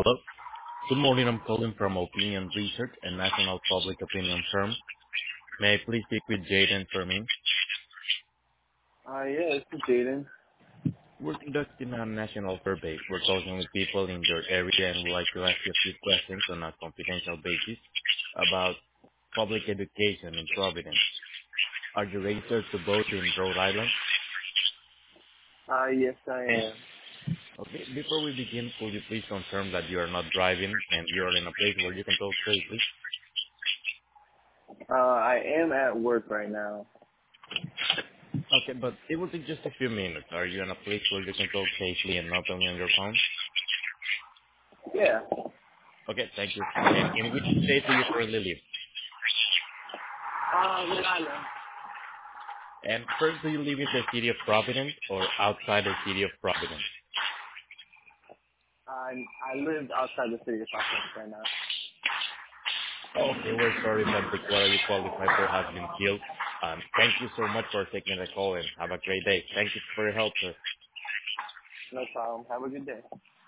Hello. Good morning. I'm calling from Opinion Research, a national public opinion firm. May I please speak with Jaden Fermin? Yeah, this is Jaden. We're conducting a national survey. We're talking with people in your area and would like to ask you a few questions on a confidential basis about public education in Providence. Are you registered to vote in Rhode Island? Yes, I am. Okay. Before we begin, could you please confirm that you are not driving and you are in a place where you can talk safely? I am at work right now. Okay, but it will take just a few minutes. Are you in a place where you can talk safely and not only on your phone? Yeah. Okay, thank you. And in which state do you currently live? Rhode Island. And first, do you live in the city of Providence or outside the city of Providence? I live outside the city of Providence right now. Okay, we're sorry that the quota you qualify for has been killed. Thank you so much for taking the call and have a great day. Thank you for your help, sir. No problem. Have a good day.